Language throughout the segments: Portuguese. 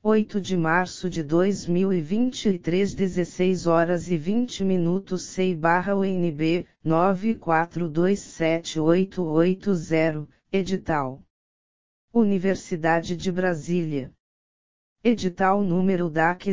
8 de março de 2023, 16 horas e 20 minutos. CI/UNB 94278880, edital. Universidade de Brasília. Edital número DAC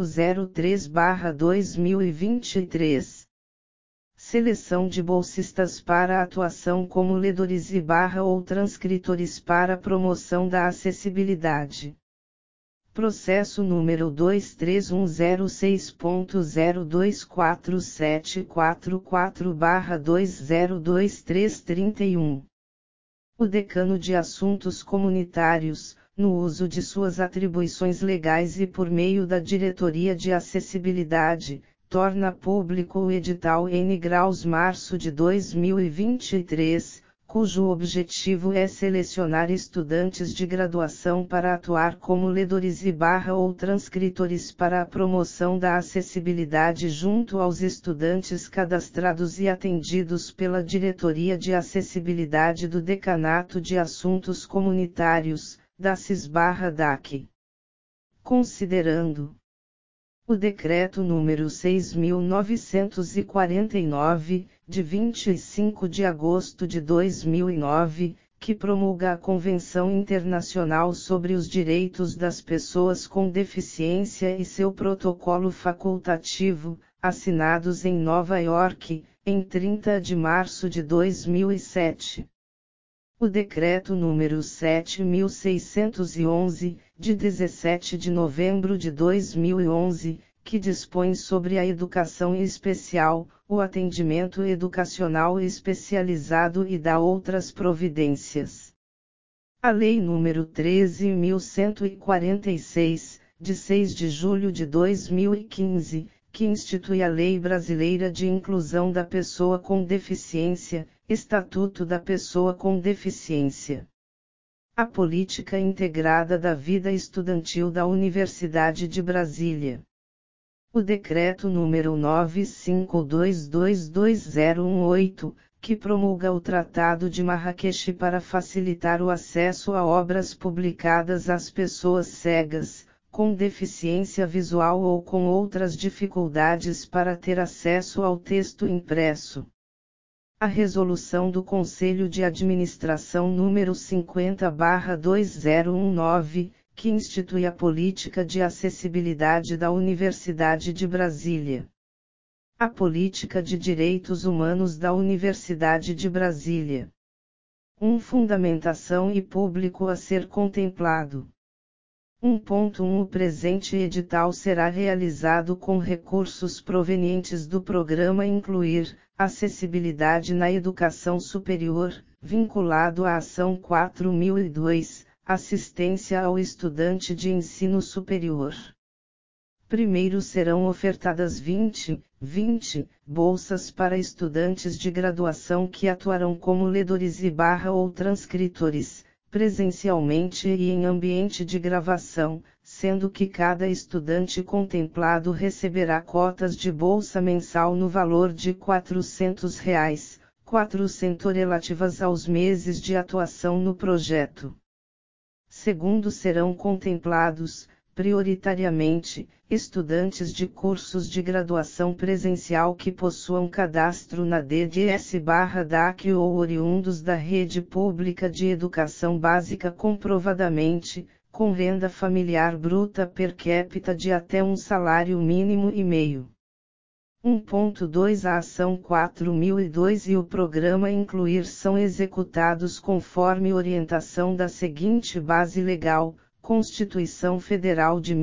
003/2023. Seleção de bolsistas para atuação como ledores ou transcritores para promoção da acessibilidade. Processo número 23106.0244744/202331. O Decano de Assuntos Comunitários, no uso de suas atribuições legais e por meio da Diretoria de Acessibilidade, torna público o edital N graus março de 2023, cujo objetivo é selecionar estudantes de graduação para atuar como ledores ou transcritores para a promoção da acessibilidade junto aos estudantes cadastrados e atendidos pela Diretoria de Acessibilidade do Decanato de Assuntos Comunitários, da CIS/DAC. Considerando o Decreto número 6.949, de 25 de agosto de 2009, que promulga a Convenção Internacional sobre os Direitos das Pessoas com Deficiência e seu protocolo facultativo, assinados em Nova York, em 30 de março de 2007. O Decreto número 7.611, de 17 de novembro de 2011, que dispõe sobre a educação especial, o atendimento educacional especializado e dá outras providências. A Lei número 13.146, de 6 de julho de 2015, que institui a Lei Brasileira de Inclusão da Pessoa com Deficiência, Estatuto da Pessoa com Deficiência. A Política Integrada da Vida Estudantil da Universidade de Brasília. O Decreto número 952222018, que promulga o Tratado de Marrakech para facilitar o acesso a obras publicadas às pessoas cegas, com deficiência visual ou com outras dificuldades para ter acesso ao texto impresso. A Resolução do Conselho de Administração número 50/2019, que institui a Política de Acessibilidade da Universidade de Brasília. A Política de Direitos Humanos da Universidade de Brasília. Fundamentação e público a ser contemplado. 1.1 O presente edital será realizado com recursos provenientes do programa Incluir Acessibilidade na Educação Superior, vinculado à Ação 4002, Assistência ao Estudante de Ensino Superior. Primeiro serão ofertadas 20 bolsas para estudantes de graduação que atuarão como ledores ou transcritores, presencialmente e em ambiente de gravação, sendo que cada estudante contemplado receberá cotas de bolsa mensal no valor de R$ 400, 400 relativas aos meses de atuação no projeto. Segundo serão contemplados, prioritariamente, estudantes de cursos de graduação presencial que possuam cadastro na DDS/DAC ou oriundos da rede pública de educação básica comprovadamente, com renda familiar bruta per capita de até um salário mínimo e meio. 1.2 A Ação 4002 e o Programa Incluir são executados conforme orientação da seguinte base legal: Constituição Federal de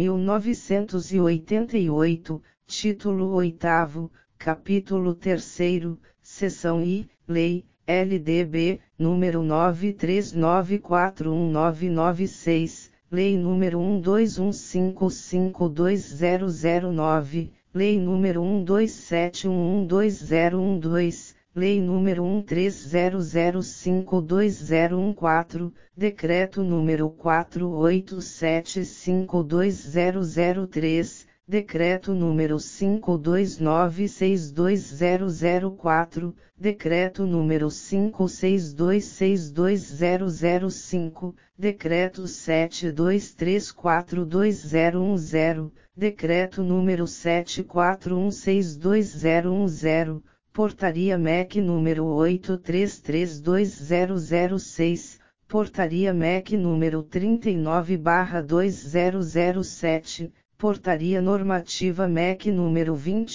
1988, Título 8º, Capítulo 3º, Seção I, Lei, LDB, número 93941996, Lei número 1215520009, Lei número 1271120012, Lei número 1300522014, Decreto número 48752003, Decreto número 529620004, Decreto número 562620005, Decreto 72342010, Decreto número 74162010, Portaria MEC número 83320006, Portaria MEC número 39/2007, Portaria Normativa MEC número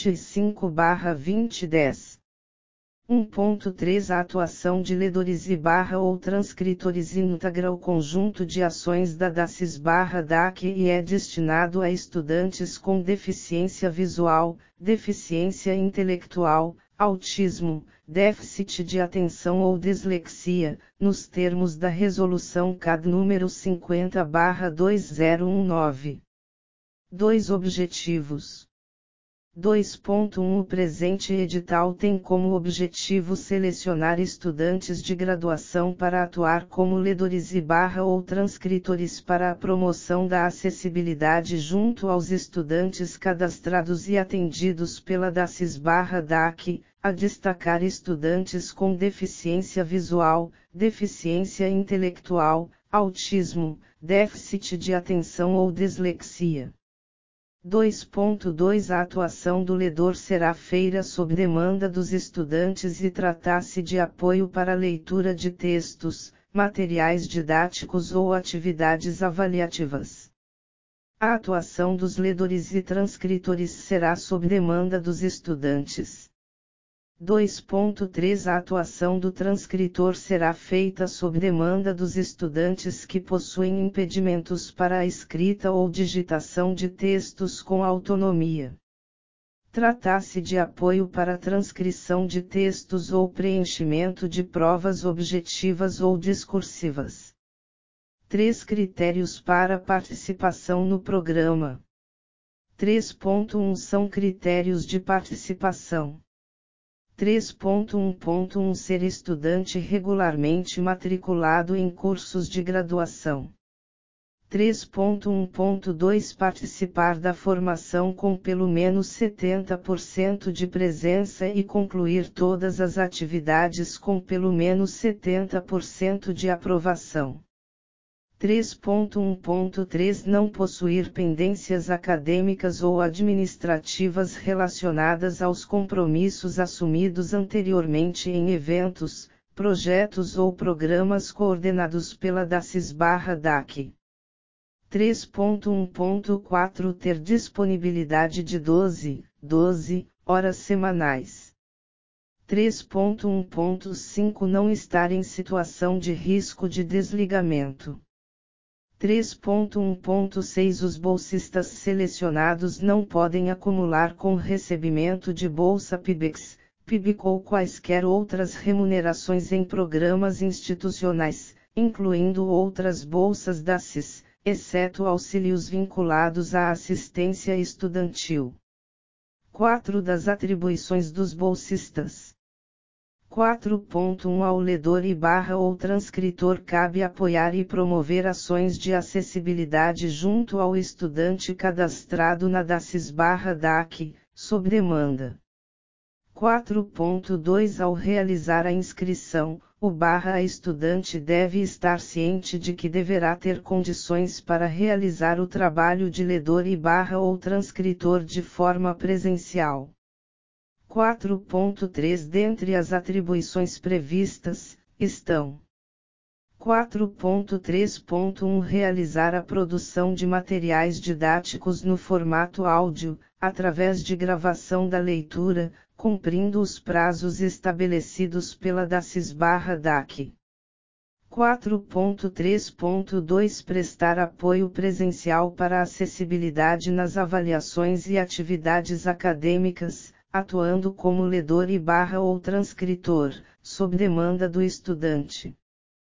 25/2010. 1.3 A atuação de ledores ou transcritores integra o conjunto de ações da DACIS/DAC e é destinado a estudantes com deficiência visual, deficiência intelectual, autismo, déficit de atenção ou dislexia, nos termos da Resolução CAD número 50/2019. 2 Objetivos. 2.1 O presente edital tem como objetivo selecionar estudantes de graduação para atuar como ledores ou transcritores para a promoção da acessibilidade junto aos estudantes cadastrados e atendidos pela DACIS/DAC, a destacar estudantes com deficiência visual, deficiência intelectual, autismo, déficit de atenção ou dislexia. 2.2 A atuação do ledor será feita sob demanda dos estudantes e tratar-se de apoio para a leitura de textos, materiais didáticos ou atividades avaliativas. A atuação dos ledores e transcritores será sob demanda dos estudantes. 2.3 A atuação do transcritor será feita sob demanda dos estudantes que possuem impedimentos para a escrita ou digitação de textos com autonomia. Trata-se de apoio para a transcrição de textos ou preenchimento de provas objetivas ou discursivas. 3 Critérios para participação no programa. 3.1 São critérios de participação. 3.1.1 Ser estudante regularmente matriculado em cursos de graduação. 3.1.2 Participar da formação com pelo menos 70% de presença e concluir todas as atividades com pelo menos 70% de aprovação. 3.1.3 Não possuir pendências acadêmicas ou administrativas relacionadas aos compromissos assumidos anteriormente em eventos, projetos ou programas coordenados pela DACIS/DAC. 3.1.4 Ter disponibilidade de 12 horas semanais. 3.1.5 Não estar em situação de risco de desligamento. 3.1.6 Os bolsistas selecionados não podem acumular com recebimento de bolsa PIBEX, PIBIC ou quaisquer outras remunerações em programas institucionais, incluindo outras bolsas da CIS, exceto auxílios vinculados à assistência estudantil. 4 Das atribuições dos bolsistas. 4.1 Ao ledor ou transcritor cabe apoiar e promover ações de acessibilidade junto ao estudante cadastrado na DACIS/DAC, sob demanda. 4.2 Ao realizar a inscrição, a estudante deve estar ciente de que deverá ter condições para realizar o trabalho de ledor ou transcritor de forma presencial. 4.3 Dentre as atribuições previstas, estão 4.3.1 Realizar a produção de materiais didáticos no formato áudio, através de gravação da leitura, cumprindo os prazos estabelecidos pela DACIS/DAC. 4.3.2 Prestar apoio presencial para a acessibilidade nas avaliações e atividades acadêmicas, atuando como ledor ou transcritor, sob demanda do estudante.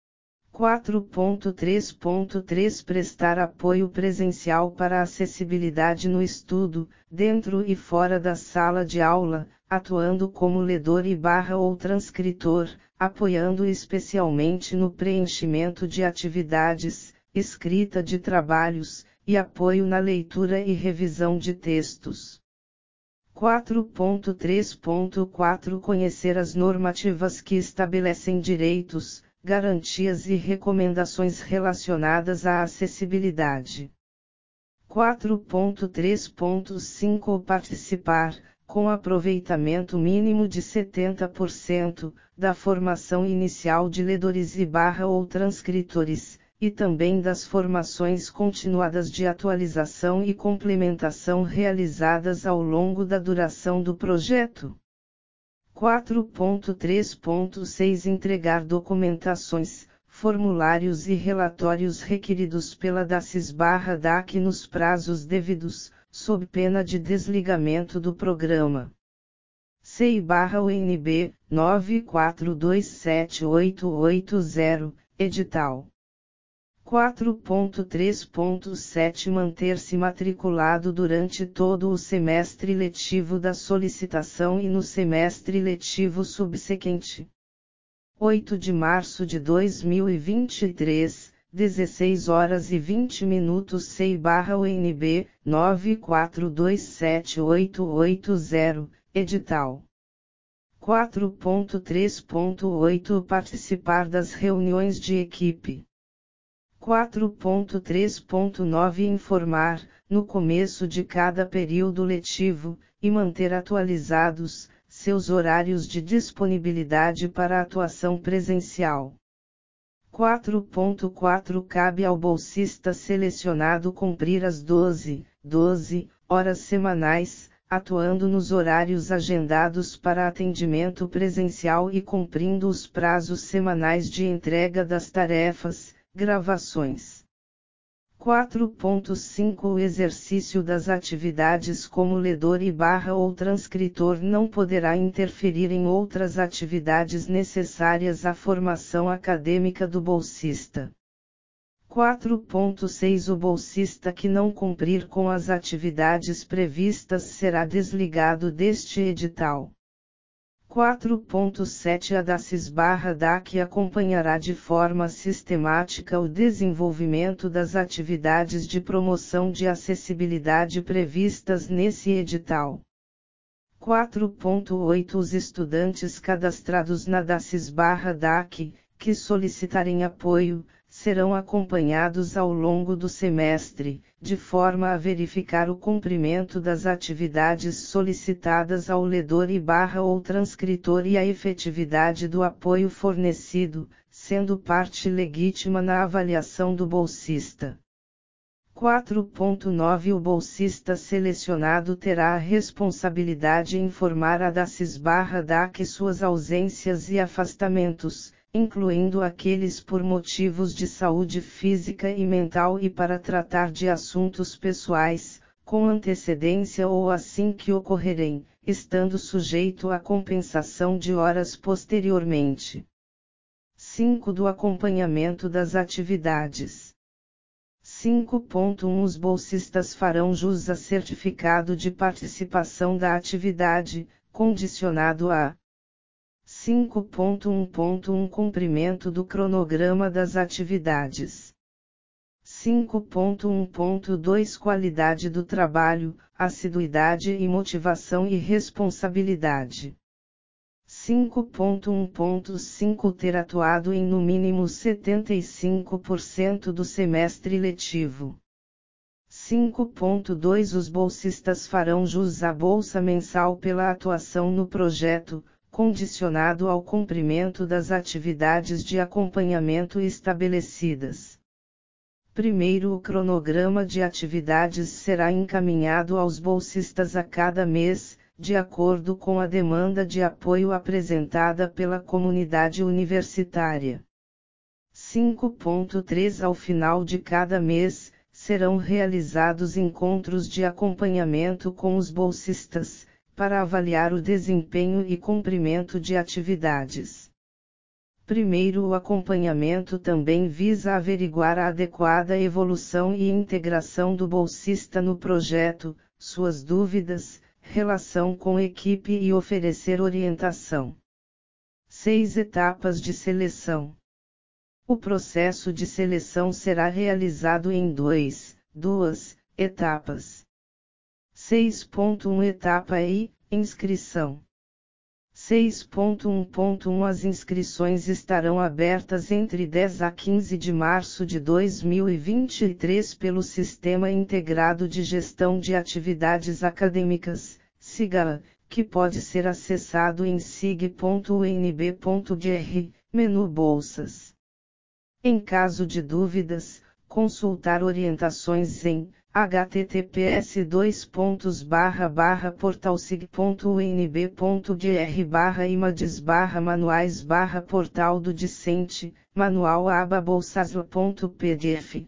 4.3.3 Prestar apoio presencial para a acessibilidade no estudo, dentro e fora da sala de aula, atuando como ledor ou transcritor, apoiando especialmente no preenchimento de atividades, escrita de trabalhos, e apoio na leitura e revisão de textos. 4.3.4 Conhecer as normativas que estabelecem direitos, garantias e recomendações relacionadas à acessibilidade. 4.3.5 Participar, com aproveitamento mínimo de 70%, da formação inicial de ledores ou transcritores, e também das formações continuadas de atualização e complementação realizadas ao longo da duração do projeto. 4.3.6 Entregar documentações, formulários e relatórios requeridos pela DACIS/DAC nos prazos devidos, sob pena de desligamento do programa. CI/UNB, 94278880, edital. 4.3.7 Manter-se matriculado durante todo o semestre letivo da solicitação e no semestre letivo subsequente. 8 de março de 2023, 16 horas e 20 minutos CI/UNB, 94278880, edital. 4.3.8 Participar das reuniões de equipe. 4.3.9 Informar, no começo de cada período letivo, e manter atualizados, seus horários de disponibilidade para atuação presencial. 4.4 Cabe ao bolsista selecionado cumprir as 12 horas semanais, atuando nos horários agendados para atendimento presencial e cumprindo os prazos semanais de entrega das tarefas, gravações. 4.5 O exercício das atividades como ledor ou transcritor não poderá interferir em outras atividades necessárias à formação acadêmica do bolsista. 4.6 O bolsista que não cumprir com as atividades previstas será desligado deste edital. 4.7 A DACIS/DAC acompanhará de forma sistemática o desenvolvimento das atividades de promoção de acessibilidade previstas nesse edital. 4.8 Os estudantes cadastrados na DACIS/DAC, que solicitarem apoio, serão acompanhados ao longo do semestre, de forma a verificar o cumprimento das atividades solicitadas ao ledor ou transcritor e a efetividade do apoio fornecido, sendo parte legítima na avaliação do bolsista. 4.9 O bolsista selecionado terá a responsabilidade em informar a DACIS/DAC suas ausências e afastamentos, incluindo aqueles por motivos de saúde física e mental e para tratar de assuntos pessoais, com antecedência ou assim que ocorrerem, estando sujeito à compensação de horas posteriormente. 5 Do acompanhamento das atividades. 5.1 Os bolsistas farão jus a certificado de participação da atividade, condicionado a 5.1.1 Cumprimento do cronograma das atividades. 5.1.2 Qualidade do trabalho, assiduidade e motivação e responsabilidade. 5.1.5 Ter atuado em no mínimo 75% do semestre letivo. 5.2 Os bolsistas farão jus à bolsa mensal pela atuação no projeto, condicionado ao cumprimento das atividades de acompanhamento estabelecidas. Primeiro, o cronograma de atividades será encaminhado aos bolsistas a cada mês, de acordo com a demanda de apoio apresentada pela comunidade universitária. 5.3 Ao final de cada mês, serão realizados encontros de acompanhamento com os bolsistas, para avaliar o desempenho e cumprimento de atividades. Primeiro, o acompanhamento também visa averiguar a adequada evolução e integração do bolsista no projeto, suas dúvidas, relação com equipe e oferecer orientação. 6 Etapas de seleção. O processo de seleção será realizado em 2 2 etapas. 6.1 Etapa I, inscrição. 6.1.1 As inscrições estarão abertas entre 10 a 15 de março de 2023 pelo Sistema Integrado de Gestão de Atividades Acadêmicas, SIGA, que pode ser acessado em sig.unb.br, menu Bolsas. Em caso de dúvidas, consultar orientações em https://portalsig.unb.br/images/manuais/portal do discente, manual aba bolsasla.pdf.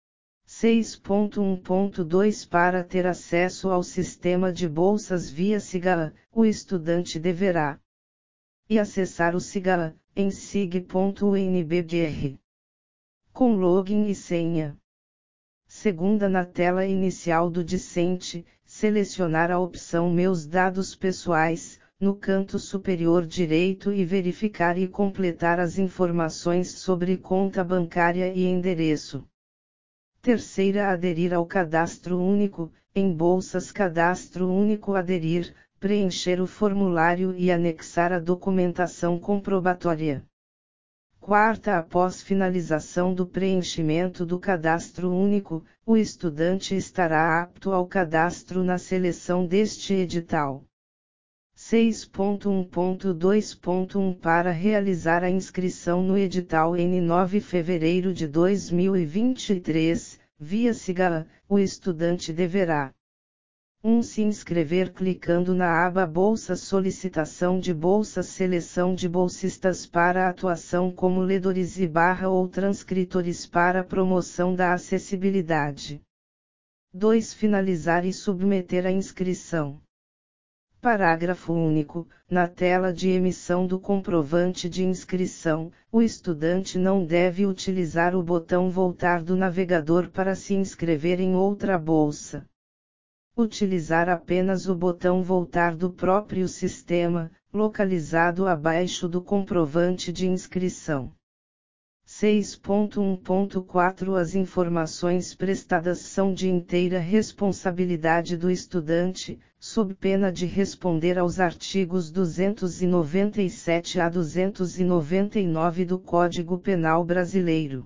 6.1.2 Para ter acesso ao sistema de bolsas via SIGA, o estudante deverá acessar o SIGA em sig.unb.br com login e senha. Segunda, na tela inicial do discente, selecionar a opção Meus dados pessoais, no canto superior direito e verificar e completar as informações sobre conta bancária e endereço. Terceira, aderir ao cadastro único, em Bolsas Cadastro Único aderir, preencher o formulário e anexar a documentação comprobatória. Quarta, após finalização do preenchimento do cadastro único, o estudante estará apto ao cadastro na seleção deste edital. 6.1.2.1 Para realizar a inscrição no edital em 9 de fevereiro de 2023, via SIGA, o estudante deverá 1. Se inscrever clicando na aba Bolsas, solicitação de bolsas, seleção de bolsistas para atuação como ledores e ou transcritores para promoção da acessibilidade. 2. Finalizar e submeter a inscrição. Parágrafo único. Na tela de emissão do comprovante de inscrição, o estudante não deve utilizar o botão Voltar do navegador para se inscrever em outra bolsa. Utilizar apenas o botão Voltar do próprio sistema, localizado abaixo do comprovante de inscrição. 6.1.4 As informações prestadas são de inteira responsabilidade do estudante, sob pena de responder aos artigos 297 a 299 do Código Penal Brasileiro.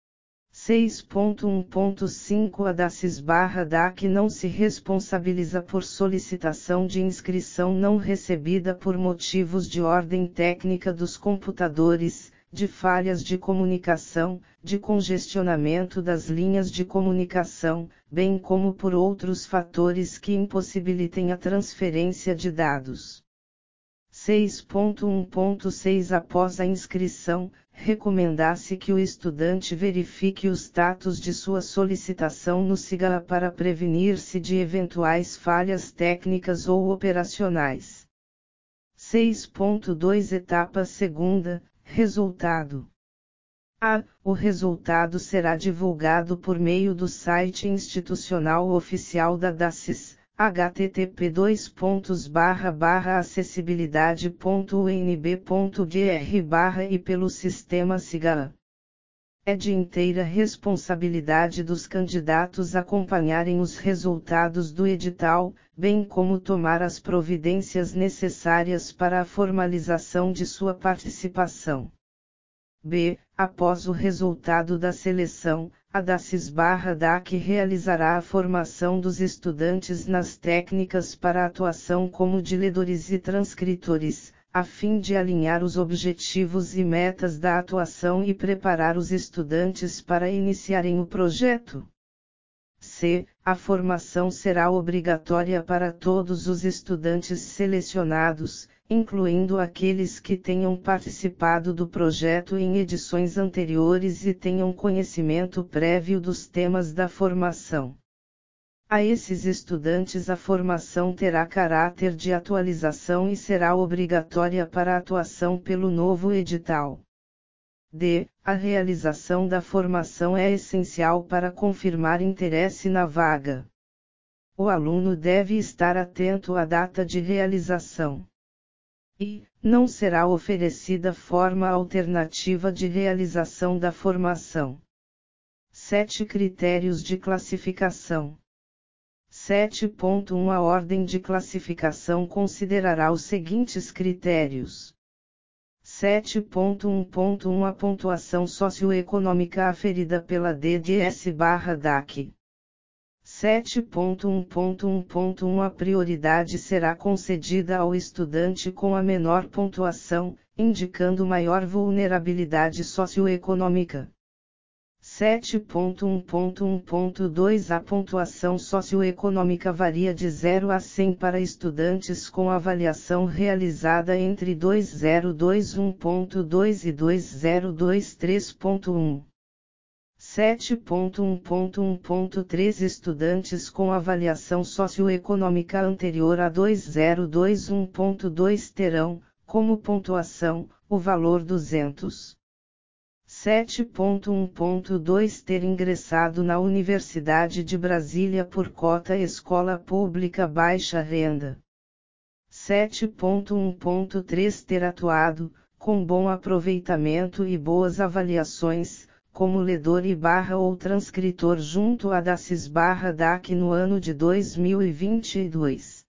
6.1.5 A DACIS/DAC não se responsabiliza por solicitação de inscrição não recebida por motivos de ordem técnica dos computadores, de falhas de comunicação, de congestionamento das linhas de comunicação, bem como por outros fatores que impossibilitem a transferência de dados. 6.1.6 Após a inscrição, recomenda-se que o estudante verifique o status de sua solicitação no SIGA para prevenir-se de eventuais falhas técnicas ou operacionais. 6.2 Etapa segunda, resultado. O resultado será divulgado por meio do site institucional oficial da DACIS, http://acessibilidade.unb.br e pelo sistema SIGA. É de inteira responsabilidade dos candidatos acompanharem os resultados do edital, bem como tomar as providências necessárias para a formalização de sua participação. Após o resultado da seleção, a DACIS/DAC realizará a formação dos estudantes nas técnicas para atuação como de ledores e transcritores, a fim de alinhar os objetivos e metas da atuação e preparar os estudantes para iniciarem o projeto. A formação será obrigatória para todos os estudantes selecionados, incluindo aqueles que tenham participado do projeto em edições anteriores e tenham conhecimento prévio dos temas da formação. A esses estudantes a formação terá caráter de atualização e será obrigatória para a atuação pelo novo edital. A realização da formação é essencial para confirmar interesse na vaga. O aluno deve estar atento à data de realização. Não será oferecida forma alternativa de realização da formação. 7 Critérios de classificação. 7.1 A ordem de classificação considerará os seguintes critérios. 7.1.1 A pontuação socioeconômica aferida pela DDS/DAC. 7.1.1.1 A prioridade será concedida ao estudante com a menor pontuação, indicando maior vulnerabilidade socioeconômica. 7.1.1.2 A pontuação socioeconômica varia de 0 a 100 para estudantes com avaliação realizada entre 2021.2 e 2023.1. 7.1.1.3 Estudantes com avaliação socioeconômica anterior a 2021.2 terão, como pontuação, o valor 200. 7.1.2 Ter ingressado na Universidade de Brasília por cota escola pública baixa renda. 7.1.3 Ter atuado, com bom aproveitamento e boas avaliações, como ledor ou transcritor junto a DACIS/DAC no ano de 2022.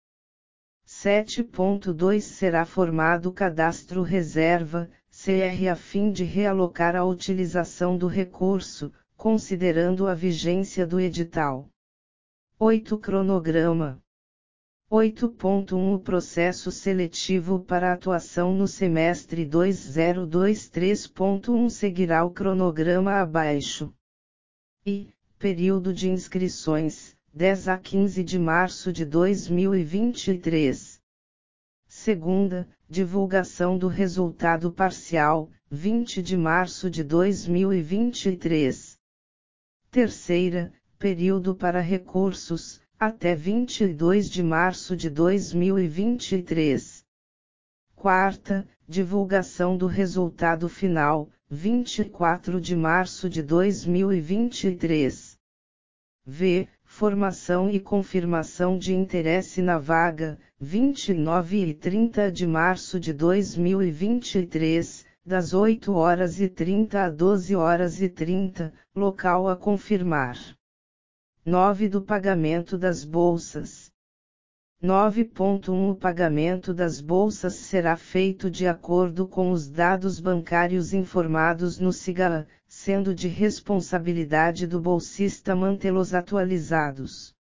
7.2 Será formado cadastro reserva, CR a fim de realocar a utilização do recurso, considerando a vigência do edital. 8 Cronograma. 8.1 O processo seletivo para atuação no semestre 2023.1 seguirá o cronograma abaixo. E, período de inscrições, 10 a 15 de março de 2023. Segunda, divulgação do resultado parcial, 20 de março de 2023. Terceira, período para recursos, até 22 de março de 2023. Quarta, divulgação do resultado final, 24 de março de 2023. V. Formação e confirmação de interesse na vaga, 29 e 30 de março de 2023, das 8h30 a 12h30, local a confirmar. 9 Do pagamento das bolsas. 9.1 O pagamento das bolsas será feito de acordo com os dados bancários informados no SIGA, sendo de responsabilidade do bolsista mantê-los atualizados.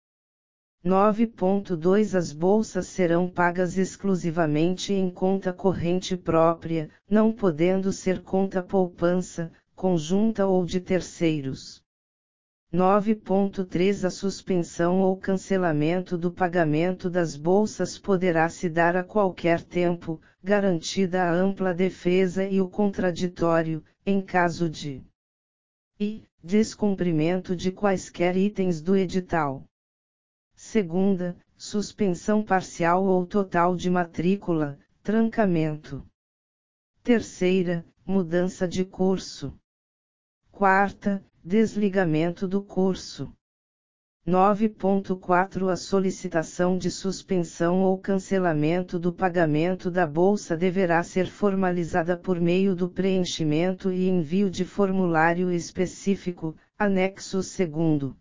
9.2 As bolsas serão pagas exclusivamente em conta corrente própria, não podendo ser conta poupança, conjunta ou de terceiros. 9.3 A suspensão ou cancelamento do pagamento das bolsas poderá se dar a qualquer tempo, garantida a ampla defesa e o contraditório, em caso de descumprimento de quaisquer itens do edital. Segunda, suspensão parcial ou total de matrícula, trancamento. Terceira, mudança de curso. Quarta, desligamento do curso. 9.4 A solicitação de suspensão ou cancelamento do pagamento da bolsa deverá ser formalizada por meio do preenchimento e envio de formulário específico, anexo 2º.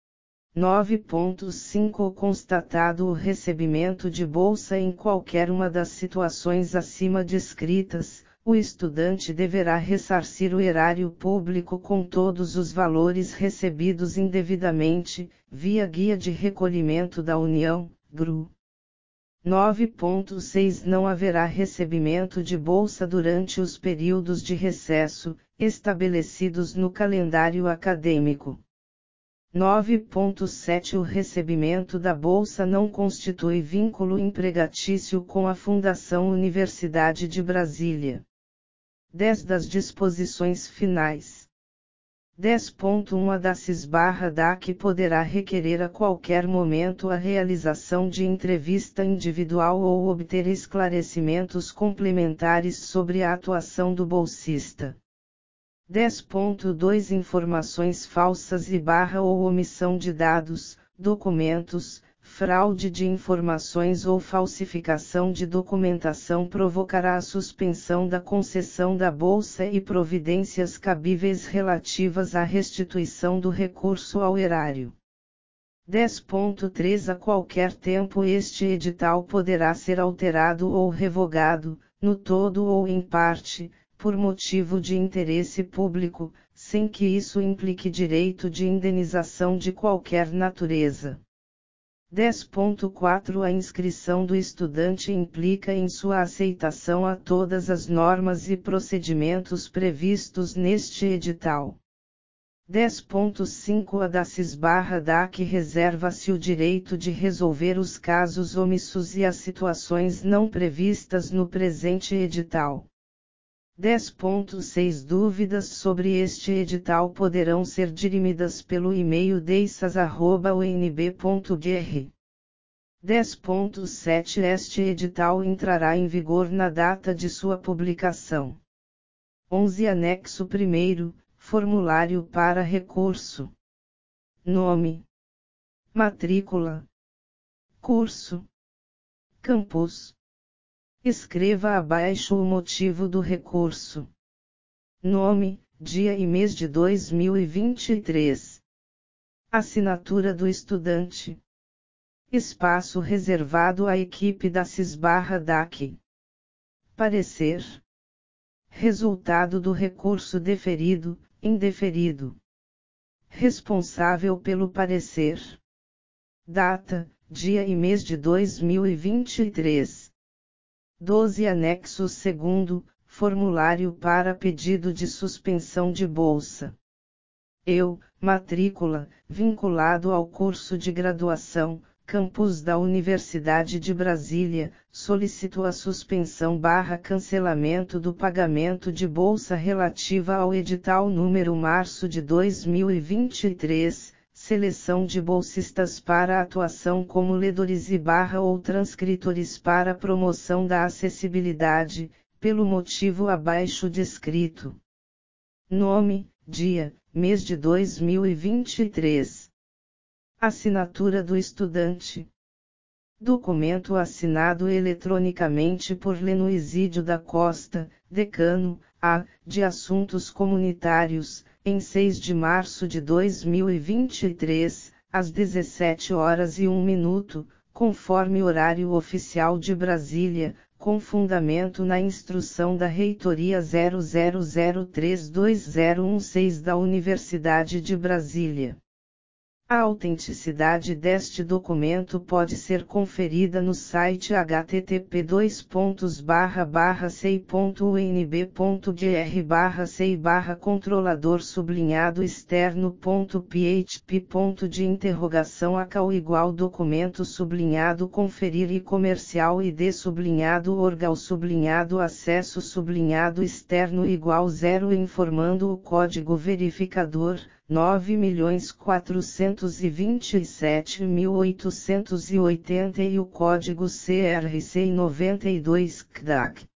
9.5 Constatado o recebimento de bolsa em qualquer uma das situações acima descritas, o estudante deverá ressarcir o erário público com todos os valores recebidos indevidamente, via Guia de Recolhimento da União, GRU. 9.6 Não haverá recebimento de bolsa durante os períodos de recesso, estabelecidos no calendário acadêmico. 9.7 O recebimento da bolsa não constitui vínculo empregatício com a Fundação Universidade de Brasília. 10 Das disposições finais. 10.1 A DACIS/DAC poderá requerer a qualquer momento a realização de entrevista individual ou obter esclarecimentos complementares sobre a atuação do bolsista. 10.2 Informações falsas ou omissão de dados, documentos, fraude de informações ou falsificação de documentação provocará a suspensão da concessão da bolsa e providências cabíveis relativas à restituição do recurso ao erário. 10.3 A qualquer tempo este edital poderá ser alterado ou revogado, no todo ou em parte, por motivo de interesse público, sem que isso implique direito de indenização de qualquer natureza. 10.4 A inscrição do estudante implica em sua aceitação a todas as normas e procedimentos previstos neste edital. 10.5 A DACIS/DAC reserva-se o direito de resolver os casos omissos e as situações não previstas no presente edital. 10.6 Dúvidas sobre este edital poderão ser dirimidas pelo e-mail deissas@unb.br. 10.7 Este edital entrará em vigor na data de sua publicação. 11 Anexo 1º, Formulário para recurso. Nome, matrícula, curso, campus. Escreva abaixo o motivo do recurso. Nome, dia e mês de 2023. Assinatura do estudante. Espaço reservado à equipe da CIS/DAC. Parecer. Resultado do recurso deferido, indeferido. Responsável pelo parecer. Data, dia e mês de 2023. 12 Anexo 2º, Formulário para pedido de suspensão de bolsa. Eu, matrícula, vinculado ao curso de graduação, campus da Universidade de Brasília, solicito a suspensão/cancelamento do pagamento de bolsa relativa ao edital número março de 2023, seleção de bolsistas para atuação como ledores ou transcritores para promoção da acessibilidade, pelo motivo abaixo descrito. Nome, dia, mês de 2023. Assinatura do estudante. Documento assinado eletronicamente por Lenoizídio da Costa, decano, de Assuntos Comunitários, em 6 de março de 2023, às 17h01, conforme horário oficial de Brasília, com fundamento na instrução da Reitoria 00032016 da Universidade de Brasília. A autenticidade deste documento pode ser conferida no site http://sei.unb.gr/sei/controlador_externo.php.conferir e comercial id/orgal/acesso/externo igual 0 informando o código verificador 9.427.880 e o código CRC 92 CDAC.